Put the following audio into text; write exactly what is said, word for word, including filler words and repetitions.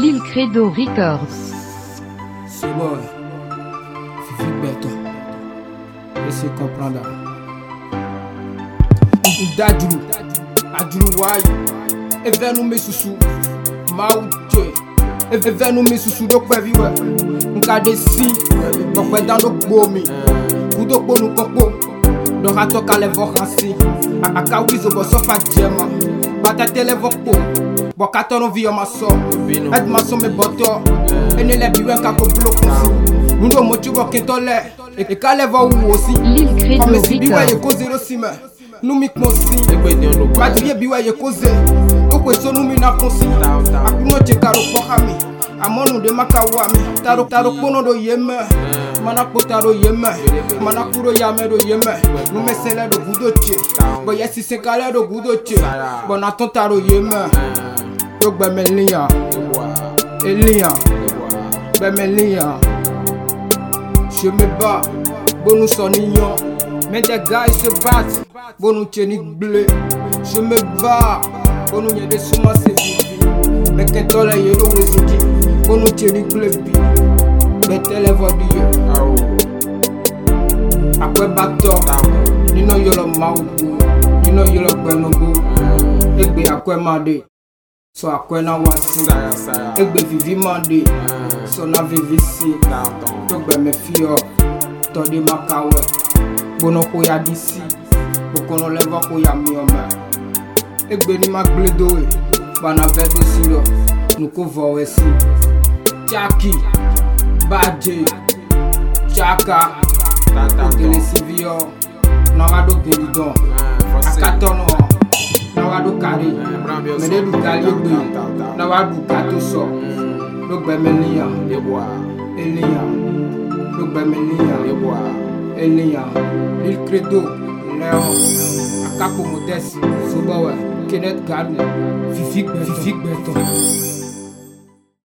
Lil Credo Records. C'est bon, Fifi Beto. Laissez comprendre. Dadjou, Adjou Wai, Evenu Mesusu, Maouche, Evenu Mesusu, donc pas vivre. N'kade si, donc pas dans le bomi. Kudo ponu kopo, donc à toi qu'à les voir ainsi. A kawizo bosso fa djema, batate les voco. Bokato no via maso, aide maso me boto. Et ne les biwen kako bloqué. Nous motu bokentole, et kale va ou aussi. Lil Credo Comme si biwa ye Records. cause le sime. Nous mi konsi, badriye biwa ye cause. Oko so nous mi na konsi. Akuno chekaro pohami, amonu de makawami. Taro taro kono do yeme. Mana potaro yeme, mana kuro yame do yeme. Nous me sele do gudoche, bo yesi se kale do gudoche. Bona tontaro yeme. Yok be me liya, Elia, be me liya. Je me bats, bon nous sonnions. Mais des gars ils se battent, bon nous tiennent blé. Je me bats, bon nous y'a des soumans c'est vivi. Mais qu'un tolle y'a le résidus, bon nous tiennent blé. Mais tel est votre dieu. Après bateau, you know you're a mouth, you know you're a benobo. Egbe akwe mande, so akwe na wasi. Egbe vivi mande, so na vivi si. Togbe me fio, todi makawe. Bono ko ya disi, bokono leva ko ya miome. Egbe ni magledo e, bana vedo silo, nuko vowe si. Chaki, Badje, Chaka, Ogele Sivio, Nawado Gelidon, Akatono, Nawado Kari, Mededu Kaliogbe, Nawado Katoso, Logbe Melia, Elia, Logbe Melia, Elia, Lil Credo, Léon, Akapo Modeste, Sobawe, Kenneth Gadu, Fifi Beto.